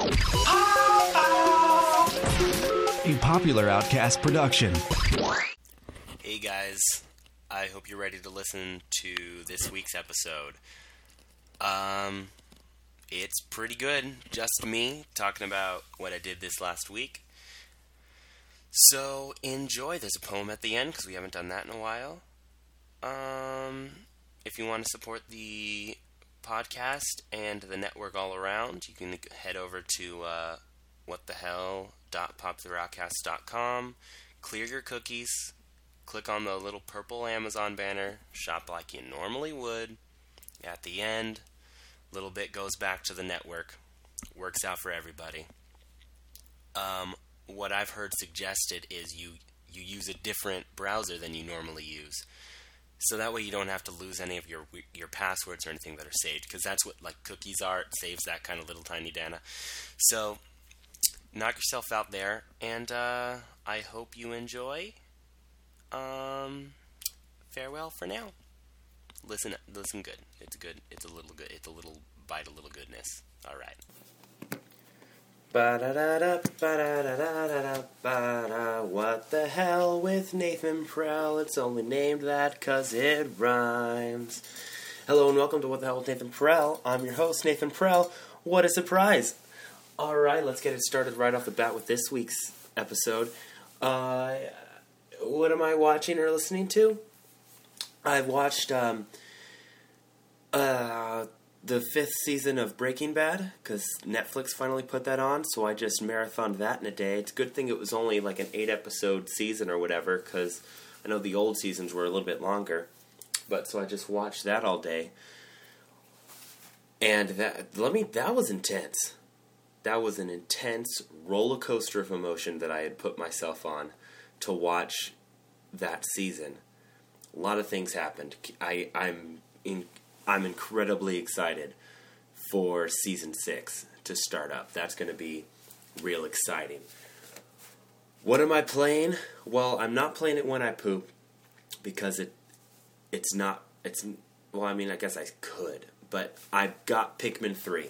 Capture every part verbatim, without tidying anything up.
A Popular Outcast production. Hey guys, I hope you're ready to listen to this week's episode. Um, it's pretty good, just me talking about what I did this last week. So enjoy. There's a poem at the end because we haven't done that in a while. Um, if you want to support the podcast and the network all around, you can head over to uh, what the hell dot popular outcast dot com, clear your cookies, click on the little purple Amazon banner, shop like you normally would. At the end, a little bit goes back to the network. Works out for everybody. Um, what I've heard suggested is you, you use a different browser than you normally use. So that way you don't have to lose any of your your passwords or anything that are saved, because that's what like cookies are. It saves that kind of little tiny data. So knock yourself out there, and uh, I hope you enjoy. Um, farewell for now. Listen, listen good. It's good. It's a little good. It's a little bite, a little goodness. All right. Ba-da-da-da, ba-da-da-da-da, ba-da. What the hell with Nathan Prell? It's only named that 'cause it rhymes. Hello and welcome to What the Hell with Nathan Prell. I'm your host, Nathan Prell. What a surprise. Alright, let's get it started right off the bat with this week's episode. Uh, what am I watching or listening to? I've watched, um, uh... the fifth season of Breaking Bad, because Netflix finally put that on, so I just marathoned that in a day. It's a good thing it was only like an eight-episode season or whatever, because I know the old seasons were a little bit longer. But so I just watched that all day. And that, let me, that was intense. That was an intense roller coaster of emotion that I had put myself on to watch that season. A lot of things happened. I, I'm in... I'm incredibly excited for season six to start up. That's going to be real exciting. What am I playing? Well, I'm not playing it when I poop because it it's not it's well, I mean, I guess I could, but I've got Pikmin three.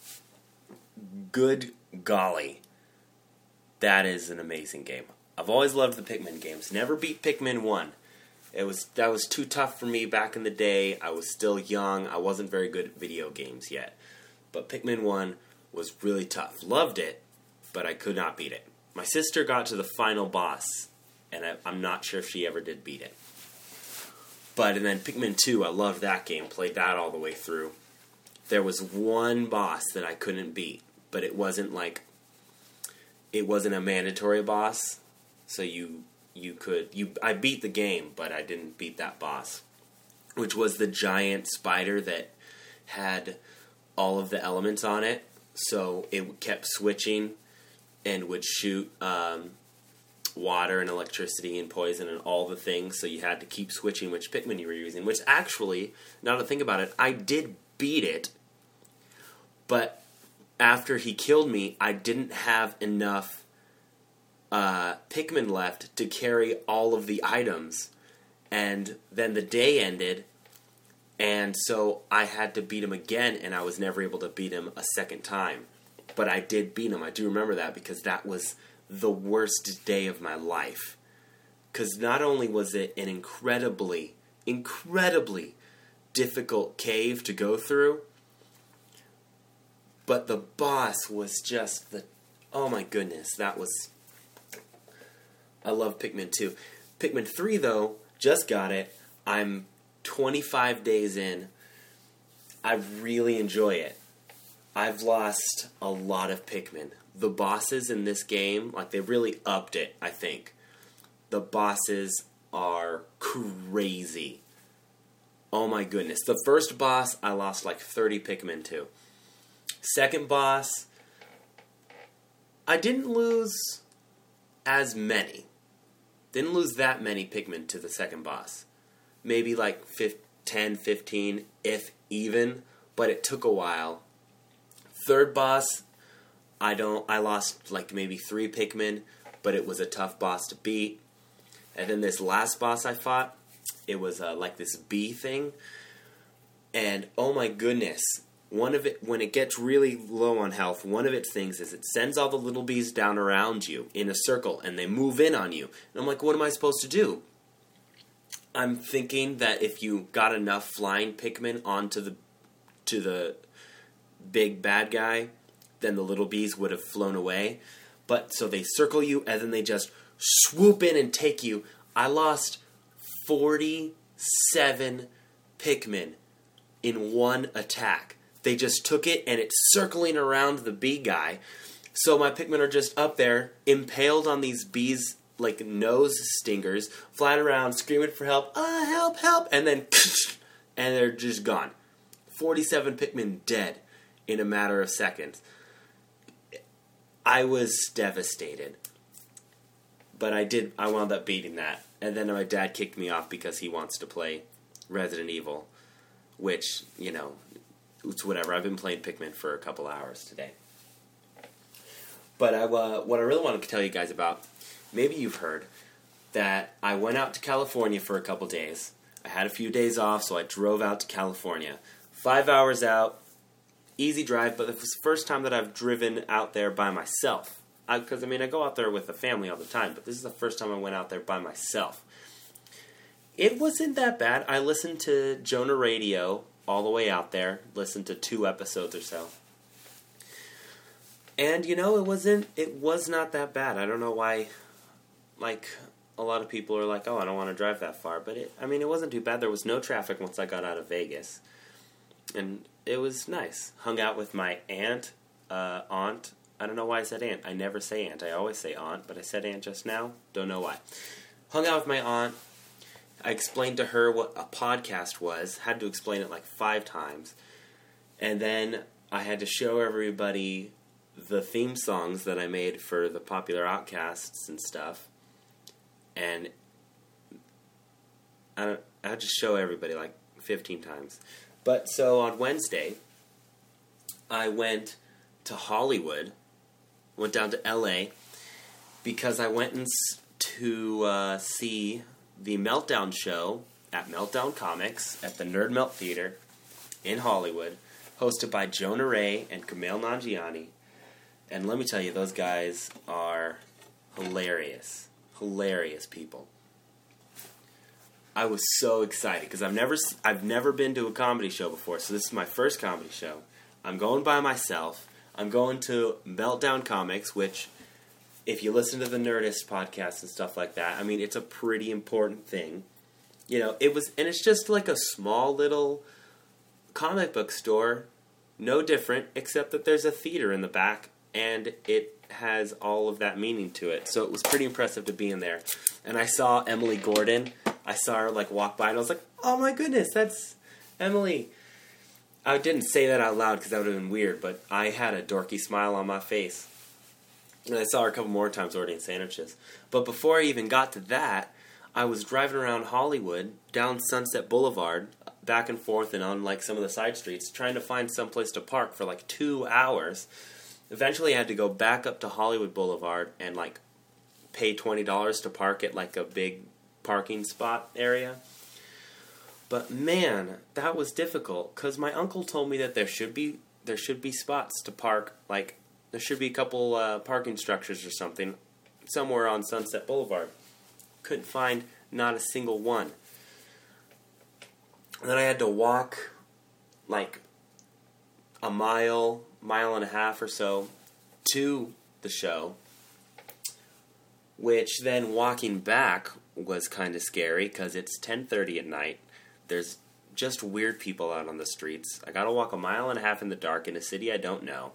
Good golly. That is an amazing game. I've always loved the Pikmin games. Never beat Pikmin one. It was that was too tough for me back in the day. I was still young. I wasn't very good at video games yet. But Pikmin one was really tough. Loved it, but I could not beat it. My sister got to the final boss, and I, I'm not sure if she ever did beat it. But, and then Pikmin two, I loved that game. Played that all the way through. There was one boss that I couldn't beat, but it wasn't like, it wasn't a mandatory boss, so you... You could, you. I beat the game, but I didn't beat that boss, which was the giant spider that had all of the elements on it, so it kept switching and would shoot um, water and electricity and poison and all the things, so you had to keep switching which Pikmin you were using, which actually, now to think about it, I did beat it, but after he killed me, I didn't have enough Uh, Pikmin left to carry all of the items, and then the day ended, and so I had to beat him again, and I was never able to beat him a second time, but I did beat him. I do remember that, because that was the worst day of my life, because not only was it an incredibly, incredibly difficult cave to go through, but the boss was just the, oh my goodness, that was... I love Pikmin two. Pikmin three, though, just got it. I'm twenty-five days in. I really enjoy it. I've lost a lot of Pikmin. The bosses in this game, like, they really upped it, I think. The bosses are crazy. Oh my goodness. The first boss, I lost like thirty Pikmin to. Second boss, I didn't lose as many. Didn't lose that many Pikmin to the second boss. Maybe like ten, fifteen, if even, but it took a while. Third boss, I don't. I lost like maybe three Pikmin, but it was a tough boss to beat. And then this last boss I fought, it was uh, like this bee thing. And oh my goodness, one of it, when it gets really low on health, one of its things is it sends all the little bees down around you in a circle, and they move in on you. And I'm like, what am I supposed to do? I'm thinking that if you got enough flying Pikmin onto the to the big bad guy, then the little bees would have flown away. But so they circle you, and then they just swoop in and take you. I lost forty-seven Pikmin in one attack. They just took it, and it's circling around the bee guy. So my Pikmin are just up there, impaled on these bees' like nose stingers, flying around, screaming for help. Ah, help, help! And then, and they're just gone. forty-seven Pikmin dead in a matter of seconds. I was devastated. But I did, I wound up beating that. And then my dad kicked me off because he wants to play Resident Evil. Which, you know, it's whatever. I've been playing Pikmin for a couple hours today. But I, uh, what I really wanted to tell you guys about, maybe you've heard, that I went out to California for a couple days. I had a few days off, so I drove out to California. Five hours out, easy drive, but it was the first time that I've driven out there by myself. Because, I, I mean, I go out there with the family all the time, but this is the first time I went out there by myself. It wasn't that bad. I listened to Jonah Radio all the way out there, listened to two episodes or so. And, you know, it wasn't, it was not that bad. I don't know why, like, a lot of people are like, oh, I don't want to drive that far. But, it, I mean, it wasn't too bad. There was no traffic once I got out of Vegas. And it was nice. Hung out with my aunt, uh, aunt. I don't know why I said aunt. I never say aunt. I always say aunt, but I said aunt just now. Don't know why. Hung out with my aunt. I explained to her what a podcast was. Had to explain it like five times. And then I had to show everybody the theme songs that I made for the Popular Outcasts and stuff. And I, don't, I had to show everybody like fifteen times. But so on Wednesday, I went to Hollywood, went down to L A, because I went in to uh, see the Meltdown show at Meltdown Comics at the Nerd Melt Theater in Hollywood, hosted by Jonah Ray and Kumail Nanjiani. And let me tell you, those guys are hilarious. Hilarious people. I was so excited because I've never I've never been to a comedy show before, so this is my first comedy show. I'm going by myself. I'm going to Meltdown Comics, which, if you listen to the Nerdist podcast and stuff like that, I mean, it's a pretty important thing. You know, it was, and it's just like a small little comic book store, no different, except that there's a theater in the back, and it has all of that meaning to it. So it was pretty impressive to be in there. And I saw Emily Gordon. I saw her, like, walk by, and I was like, oh my goodness, that's Emily. I didn't say that out loud because that would have been weird, but I had a dorky smile on my face. And I saw her a couple more times ordering sandwiches. But before I even got to that, I was driving around Hollywood, down Sunset Boulevard, back and forth and on like some of the side streets, trying to find some place to park for like two hours. Eventually I had to go back up to Hollywood Boulevard and like pay twenty dollars to park at like a big parking spot area. But man, that was difficult because my uncle told me that there should be there should be spots to park, like there should be a couple uh, parking structures or something somewhere on Sunset Boulevard. Couldn't find not a single one. And then I had to walk like a mile, mile and a half or so to the show, which then walking back was kind of scary because it's ten thirty at night. There's just weird people out on the streets. I gotta walk a mile and a half in the dark in a city I don't know.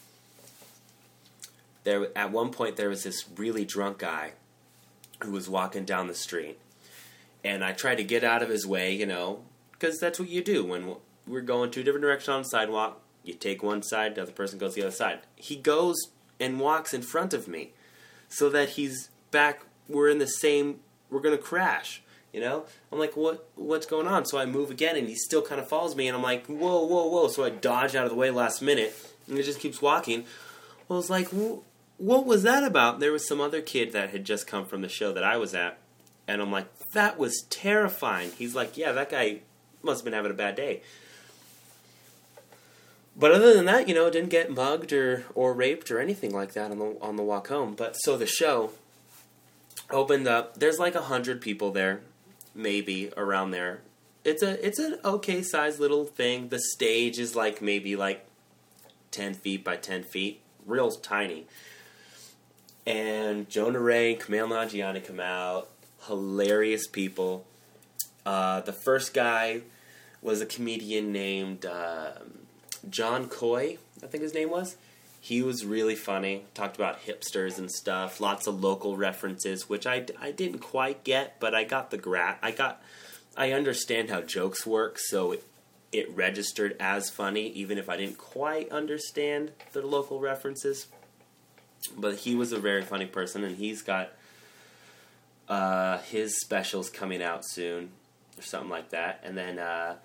There, at one point, there was this really drunk guy who was walking down the street. And I tried to get out of his way, you know, because that's what you do. When we're going two different directions on the sidewalk, you take one side, the other person goes the other side. He goes and walks in front of me so that he's back, we're in the same, we're going to crash, you know? I'm like, what? what's going on? So I move again, and he still kind of follows me, and I'm like, whoa, whoa, whoa. So I dodge out of the way last minute, and he just keeps walking. Well, I was like, what was that about? There was some other kid that had just come from the show that I was at, and I'm like, that was terrifying. He's like, yeah, that guy must have been having a bad day. But other than that, you know, didn't get mugged or, or raped or anything like that on the on the walk home. But so the show opened up. There's like a hundred people there, maybe around there. It's a it's an okay sized little thing. The stage is like maybe like ten feet by ten feet, real tiny. And Jonah Ray and Kumail Nanjiani come out, hilarious people. Uh, the first guy was a comedian named uh, John Coy, I think his name was. He was really funny, talked about hipsters and stuff, lots of local references, which I, I didn't quite get, but I got the gra- I got, I understand how jokes work, so it, it registered as funny, even if I didn't quite understand the local references. But he was a very funny person, and he's got uh, his specials coming out soon, or something like that. And then, uh,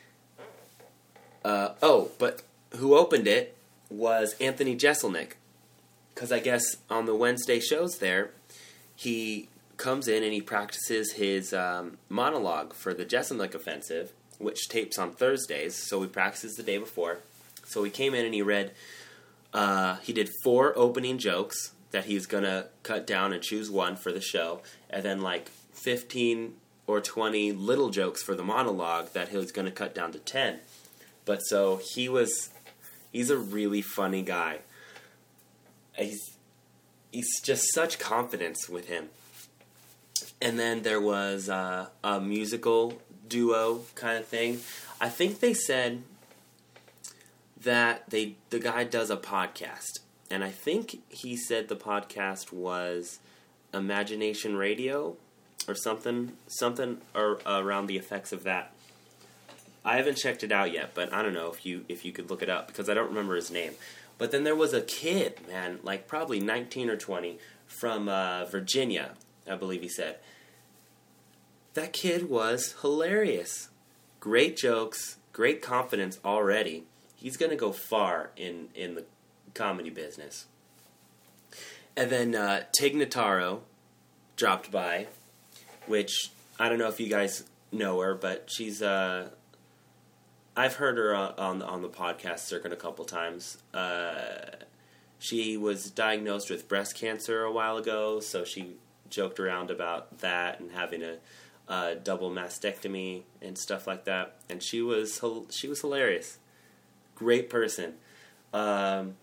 uh, oh, but who opened it was Anthony Jeselnik, because I guess on the Wednesday shows there, he comes in and he practices his um, monologue for the Jeselnik Offensive, which tapes on Thursdays, so he practices the day before. So he came in and he read, uh, he did four opening jokes that he's going to cut down and choose one for the show, and then like fifteen or twenty little jokes for the monologue that he was going to cut down to ten. But so he was... He's a really funny guy. He's he's just such confidence with him. And then there was uh, a musical duo kind of thing. I think they said that they the guy does a podcast. And I think he said the podcast was Imagination Radio or something, something or, uh, around the effects of that. I haven't checked it out yet, but I don't know if you if you could look it up, because I don't remember his name. But then there was a kid, man, like probably nineteen or twenty, from uh, Virginia, I believe he said. That kid was hilarious. Great jokes, great confidence already. He's going to go far in, in the comedy business. And then uh, Tig Notaro dropped by, which I don't know if you guys know her, but she's... Uh, I've heard her on, on on the podcast circuit a couple times. Uh, she was diagnosed with breast cancer a while ago, so she joked around about that and having a, a double mastectomy and stuff like that. And she was she was hilarious, great person. Um,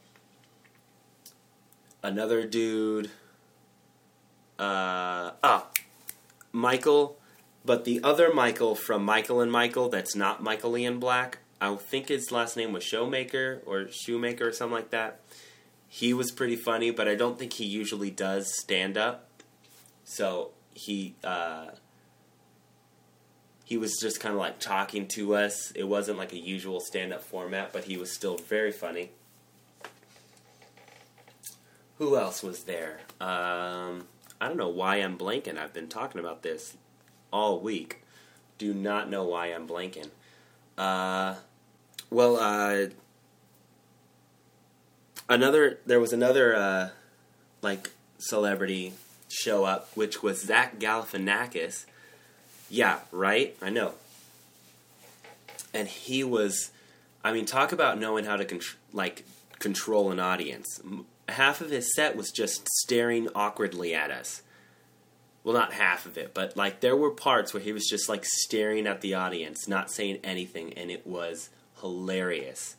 another dude, uh, ah, Michael. But the other Michael from Michael and Michael, that's not Michael Ian Black, I think his last name was Showmaker or Shoemaker or something like that. He was pretty funny, but I don't think he usually does stand-up. So he uh, he was just kind of like talking to us. It wasn't like a usual stand-up format, but he was still very funny. Who else was there? Um, I don't know why I'm blanking. I've been talking about this all week. Do not know why I'm blanking. Uh, well, uh, another, there was another, uh, like, celebrity show up, which was Zach Galifianakis. Yeah, right? I know. And he was, I mean, talk about knowing how to, contr- like, control an audience. Half of his set was just staring awkwardly at us. Well, not half of it, but, like, there were parts where he was just, like, staring at the audience, not saying anything, and it was hilarious.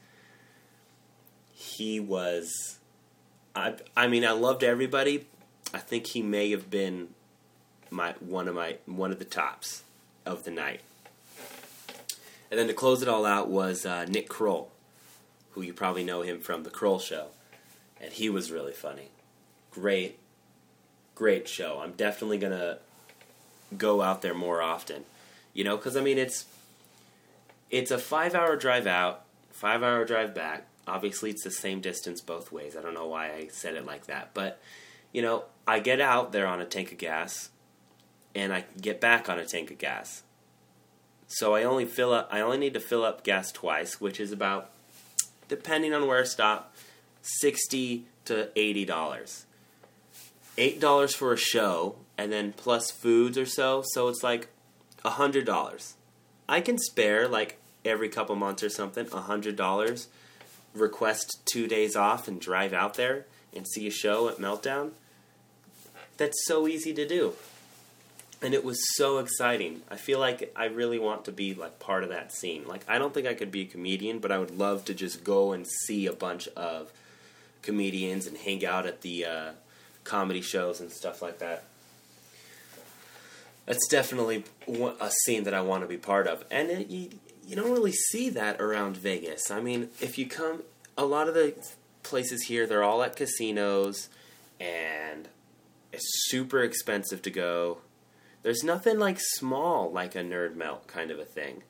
He was... I, I mean, I loved everybody. I think he may have been my one of my one of the tops of the night. And then to close it all out was uh, Nick Kroll, who you probably know him from The Kroll Show. And he was really funny. Great. Great show. I'm definitely going to go out there more often. You know, because, I mean, it's it's a five-hour drive out, five-hour drive back. Obviously, it's the same distance both ways. I don't know why I said it like that. But, you know, I get out there on a tank of gas, and I get back on a tank of gas. So I only fill up. I only need to fill up gas twice, which is about, depending on where I stop, sixty to eighty dollars. eight dollars for a show, and then plus foods or so, so it's like one hundred dollars. I can spare, like, every couple months or something, one hundred dollars request two days off and drive out there and see a show at Meltdown. That's so easy to do. And it was so exciting. I feel like I really want to be like part of that scene. Like, I don't think I could be a comedian, but I would love to just go and see a bunch of comedians and hang out at the uh, comedy shows and stuff like that. That's definitely a scene that I want to be part of. And it, you, you don't really see that around Vegas. I mean, if you come, a lot of the places here, they're all at casinos, and it's super expensive to go. There's nothing like small, like a Nerd Melt kind of a thing.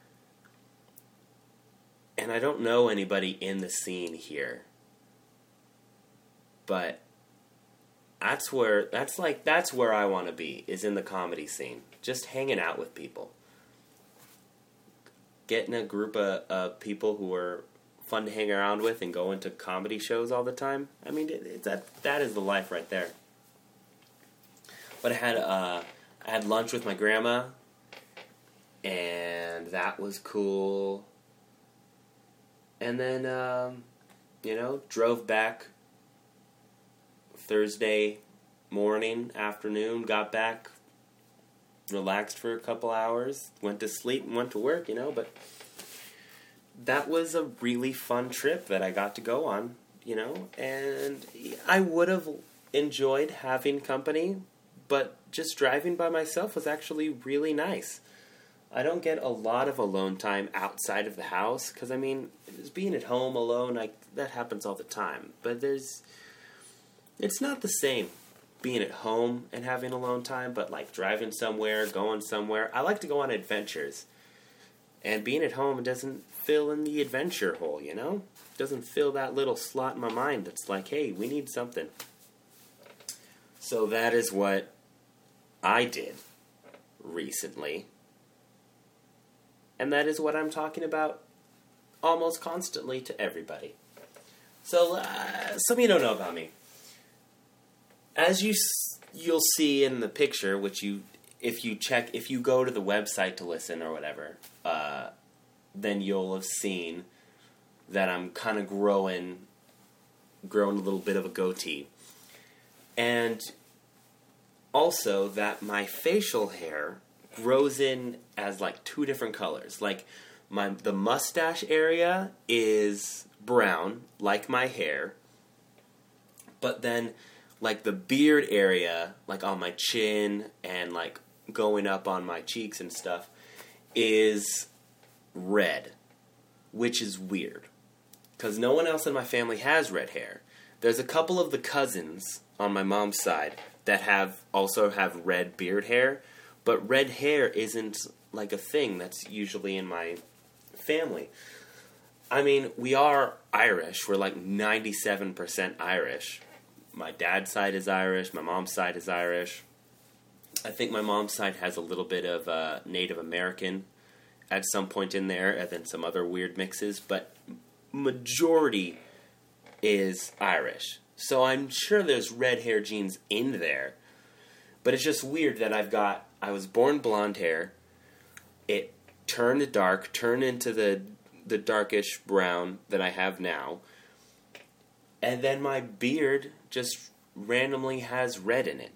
And I don't know anybody in the scene here. But that's where, that's like, that's where I want to be, is in the comedy scene. Just hanging out with people. Getting a group of uh, people who are fun to hang around with and going to comedy shows all the time. I mean, it, it, that that is the life right there. But I had, uh... I had lunch with my grandma, and that was cool. And then, um, you know, drove back Thursday morning, afternoon, got back, relaxed for a couple hours, went to sleep and went to work, you know, but that was a really fun trip that I got to go on, you know, and I would have enjoyed having company, but just driving by myself was actually really nice. I don't get a lot of alone time outside of the house, because, I mean, just being at home alone, I, that happens all the time. But there's, it's not the same being at home and having alone time, but, like, driving somewhere, going somewhere. I like to go on adventures. And being at home doesn't fill in the adventure hole, you know? Doesn't fill that little slot in my mind that's like, hey, we need something. So that is what I did recently. And that is what I'm talking about almost constantly to everybody. So, uh, some of you don't know about me. As you, you'll see in the picture, which you, if you check, if you go to the website to listen or whatever, uh, then you'll have seen that I'm kind of growing, growing a little bit of a goatee. And also that my facial hair grows in as like two different colors. Like my the mustache area is brown, like my hair. But then like the beard area, like on my chin and like going up on my cheeks and stuff, is red, which is weird. Because no one else in my family has red hair. There's a couple of the cousins on my mom's side that have also have red beard hair, but red hair isn't like a thing that's usually in my family. I mean, we are Irish. We're like ninety-seven percent Irish. My dad's side is Irish. My mom's side is Irish. I think my mom's side has a little bit of uh, Native American at some point in there, and then some other weird mixes, but majority is Irish. So I'm sure there's red hair genes in there. But it's just weird that I've got, I was born blonde hair. It turned dark, turned into the the darkish brown that I have now. And then my beard just randomly has red in it.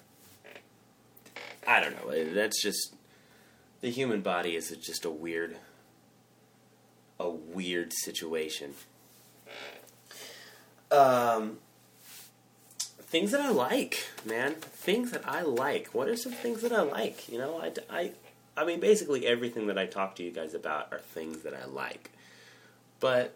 I don't know. That's just, the human body is just a weird, a weird situation. Um... Things that I like, man. Things that I like. What are some things that I like? You know, I, I, I mean, basically everything that I talk to you guys about are things that I like. But,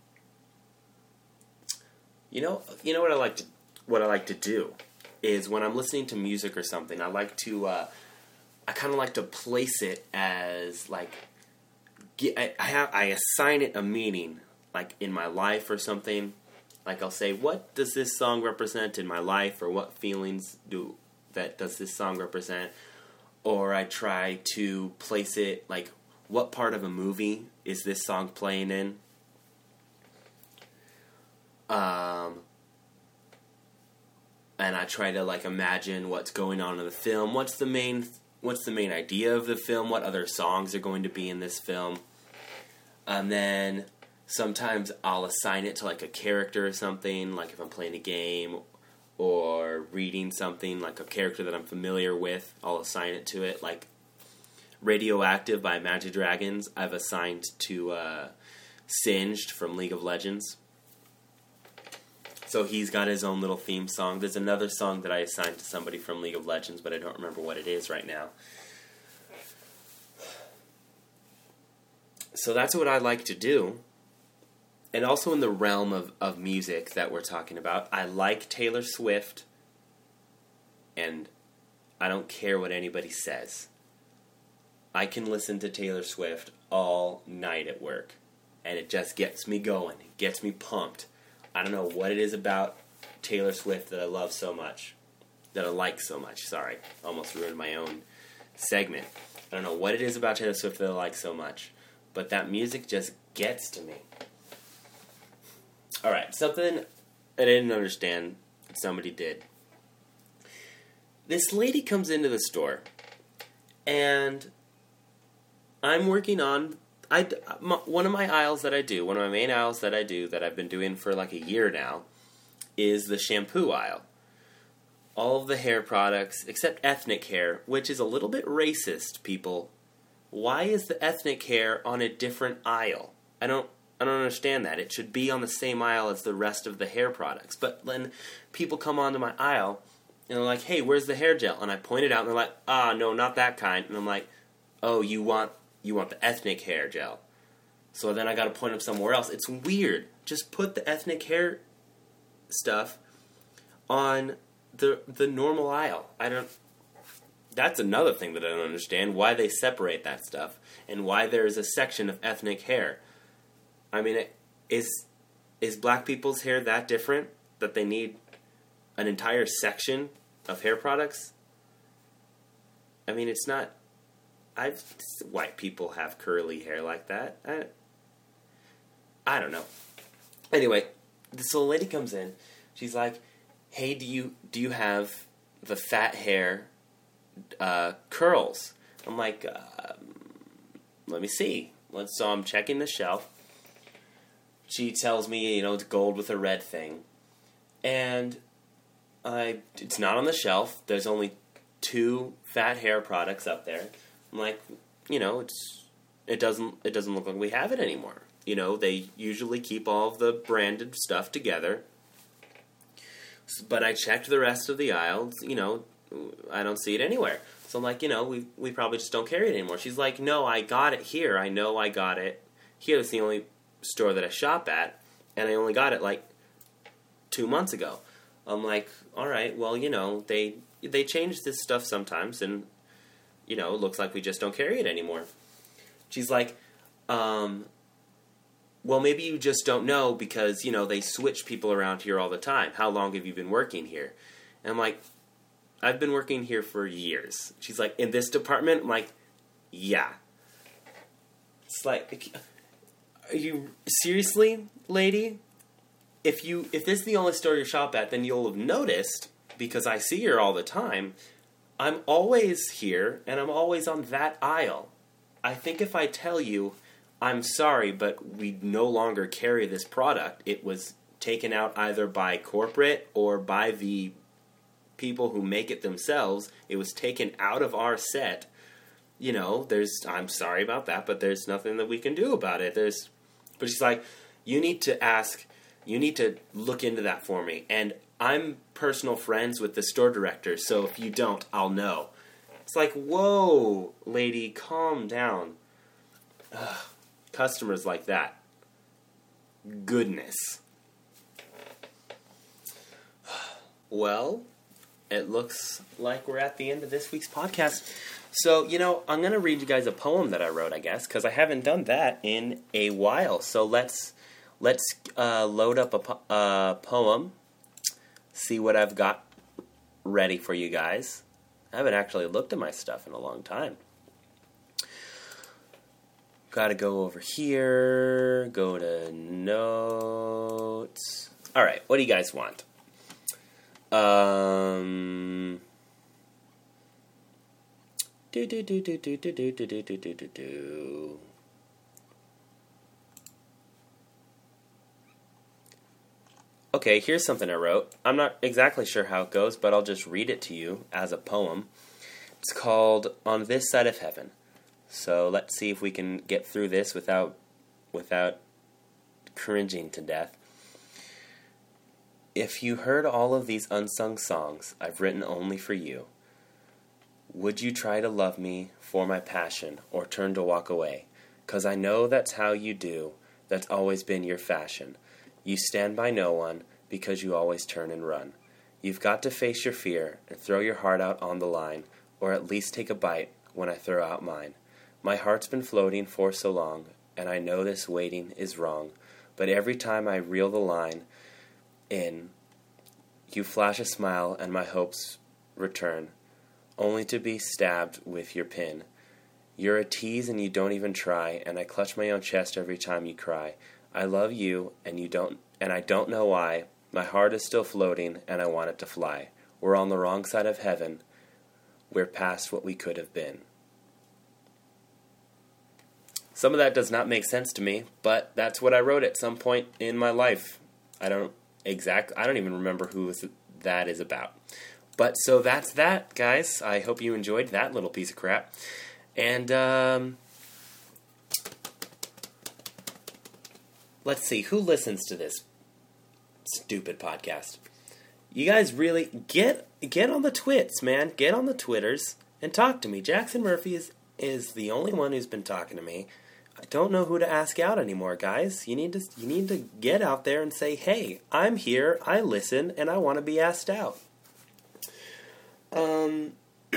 you know, you know what I like to, what I like to do is when I'm listening to music or something, I like to, uh, I kind of like to place it as like, get, I, I have, I assign it a meaning, like in my life or something. Like, I'll say, what does this song represent in my life, or what feelings do that does this song represent? Or I try to place it, like, what part of a movie is this song playing in? Um, and I try to, like, imagine what's going on in the film. What's the main, what's the main idea of the film? What other songs are going to be in this film? And then sometimes I'll assign it to like a character or something, like if I'm playing a game or reading something, like a character that I'm familiar with, I'll assign it to it. Like Radioactive by Imagine Dragons, I've assigned to uh, Singed from League of Legends. So he's got his own little theme song. There's another song that I assigned to somebody from League of Legends, but I don't remember what it is right now. So that's what I like to do. And also in the realm of, of music that we're talking about, I like Taylor Swift, and I don't care what anybody says. I can listen to Taylor Swift all night at work, and it just gets me going. It gets me pumped. I don't know what it is about Taylor Swift that I love so much, that I like so much. Sorry, almost ruined my own segment. I don't know what it is about Taylor Swift that I like so much, but that music just gets to me. Alright, something I didn't understand, somebody did. This lady comes into the store, and I'm working on, I, one of my aisles that I do, one of my main aisles that I do, that I've been doing for like a year now, is the shampoo aisle. All of the hair products, except ethnic hair, which is a little bit racist, people. Why is the ethnic hair on a different aisle? I don't I don't understand that. It should be on the same aisle as the rest of the hair products. But when people come onto my aisle, and they're like, hey, where's the hair gel? And I point it out, and they're like, ah, no, not that kind. And I'm like, oh, you want you want the ethnic hair gel. So then I got to point them somewhere else. It's weird. Just put the ethnic hair stuff on the the normal aisle. I don't... That's another thing that I don't understand, why they separate that stuff, and why there is a section of ethnic hair. I mean, it, is is black people's hair that different that they need an entire section of hair products? I mean, it's not... I've white people have curly hair like that. I, I don't know. Anyway, this little lady comes in. She's like, hey, do you do you have the fat hair uh, curls? I'm like, um, let me see. Let's, so I'm checking the shelf. She tells me, you know, it's gold with a red thing. And I, it's not on the shelf. There's only two fat hair products up there. I'm like, you know, it's it doesn't it doesn't look like we have it anymore. You know, they usually keep all of the branded stuff together. But I checked the rest of the aisles, you know, I don't see it anywhere. So I'm like, you know, we we probably just don't carry it anymore. She's like, no, I got it here. I know I got it here. It's the only store that I shop at, and I only got it like two months ago. I'm like, all right, well, you know, they they change this stuff sometimes, and, you know, it looks like we just don't carry it anymore. She's like, um, well, maybe you just don't know because, you know, they switch people around here all the time. How long have you been working here? And I'm like, I've been working here for years. She's like, in this department? I'm like, yeah. It's like, are you seriously, lady? If you if this is the only store you shop at, then you'll have noticed, because I see her all the time, I'm always here, and I'm always on that aisle. I think if I tell you, I'm sorry, but we no longer carry this product, it was taken out either by corporate or by the people who make it themselves, it was taken out of our set, you know, there's, I'm sorry about that, but there's nothing that we can do about it. There's, but she's like, you need to ask, you need to look into that for me, and I'm personal friends with the store director, so if you don't, I'll know. It's like, whoa, lady, calm down. Ugh, customers like that. Goodness. Well, it looks like we're at the end of this week's podcast. So, you know, I'm going to read you guys a poem that I wrote, I guess, because I haven't done that in a while. So let's let's uh, load up a po- uh, poem, see what I've got ready for you guys. I haven't actually looked at my stuff in a long time. Got to go over here, go to notes. All right, what do you guys want? Um... Do do do do do do do do do do do do. Okay, here's something I wrote. I'm not exactly sure how it goes, but I'll just read it to you as a poem. It's called On This Side of Heaven. So let's see if we can get through this without without cringing to death. If you heard all of these unsung songs I've written only for you, would you try to love me for my passion or turn to walk away? 'Cause I know that's how you do, that's always been your fashion. You stand by no one because you always turn and run. You've got to face your fear and throw your heart out on the line, or at least take a bite when I throw out mine. My heart's been floating for so long, and I know this waiting is wrong, but every time I reel the line in, you flash a smile and my hopes return, only to be stabbed with your pin. You're a tease and you don't even try, and I clutch my own chest every time you cry. I love you, and you don't, and I don't know why. My heart is still floating, and I want it to fly. We're on the wrong side of heaven. We're past what we could have been. Some of that does not make sense to me, but that's what I wrote at some point in my life. I don't exact. I don't even remember who that is about. But so that's that, guys. I hope you enjoyed that little piece of crap. And um, let's see, who listens to this stupid podcast? You guys really get get on the twits, man. Get on the Twitters and talk to me. Jackson Murphy is is the only one who's been talking to me. I don't know who to ask out anymore, guys. You need to you need to get out there and say, "Hey, I'm here. I listen, and I want to be asked out." Um.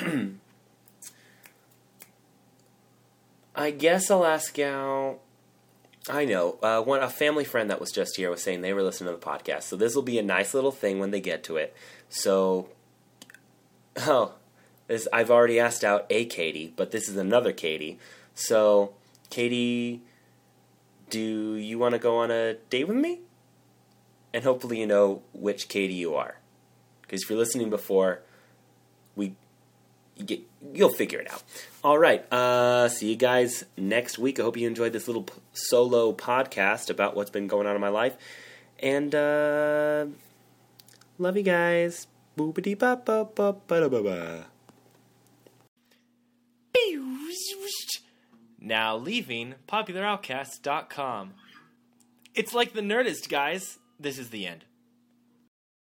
I guess I'll ask out. I know. Uh, one a family friend that was just here was saying they were listening to the podcast, so this will be a nice little thing when they get to it. So, oh, this I've already asked out a Katie, but this is another Katie. So, Katie, do you want to go on a date with me? And hopefully you know which Katie you are, because if you're listening before, we. You get, you'll figure it out. All right. Uh, see you guys next week. I hope you enjoyed this little p- solo podcast about what's been going on in my life. And uh, love you guys. Boopity ba ba ba ba ba ba. Now leaving popular outcast dot com. It's like the Nerdist, guys. This is the end.